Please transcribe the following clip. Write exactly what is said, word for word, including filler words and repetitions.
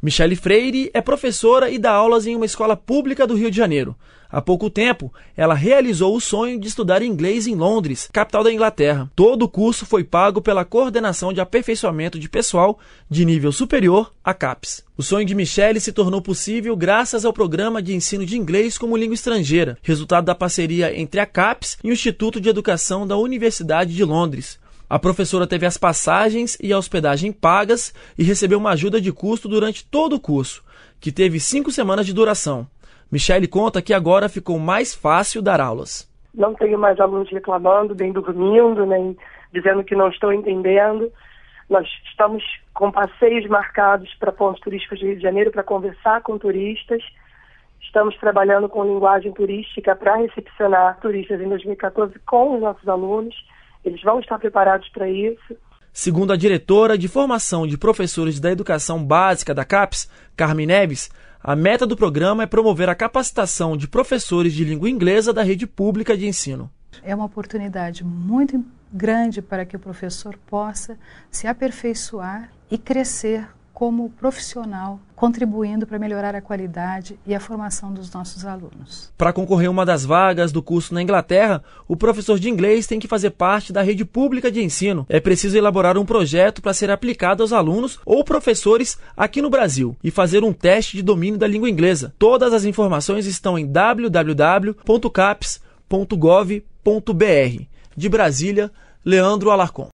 Michele Freire é professora e dá aulas em uma escola pública do Rio de Janeiro. Há pouco tempo, ela realizou o sonho de estudar inglês em Londres, capital da Inglaterra. Todo o curso foi pago pela Coordenação de Aperfeiçoamento de Pessoal de Nível Superior, a CAPES. O sonho de Michele se tornou possível graças ao Programa de Ensino de Inglês como Língua Estrangeira, resultado da parceria entre a CAPES e o Instituto de Educação da Universidade de Londres. A professora teve as passagens e a hospedagem pagas e recebeu uma ajuda de custo durante todo o curso, que teve cinco semanas de duração. Michele conta que agora ficou mais fácil dar aulas. Não tenho mais alunos reclamando, nem dormindo, nem dizendo que não estão entendendo. Nós estamos com passeios marcados para pontos turísticos de Rio de Janeiro para conversar com turistas. Estamos trabalhando com linguagem turística para recepcionar turistas em dois mil e quatorze com os nossos alunos. Eles vão estar preparados para isso. Segundo a diretora de formação de professores da educação básica da CAPES, Carmen Neves, a meta do programa é promover a capacitação de professores de língua inglesa da rede pública de ensino. É uma oportunidade muito grande para que o professor possa se aperfeiçoar e crescer como profissional, contribuindo para melhorar a qualidade e a formação dos nossos alunos. Para concorrer a uma das vagas do curso na Inglaterra, o professor de inglês tem que fazer parte da rede pública de ensino. É preciso elaborar um projeto para ser aplicado aos alunos ou professores aqui no Brasil e fazer um teste de domínio da língua inglesa. Todas as informações estão em w w w ponto capes ponto gov ponto b r. De Brasília, Leandro Alarcon.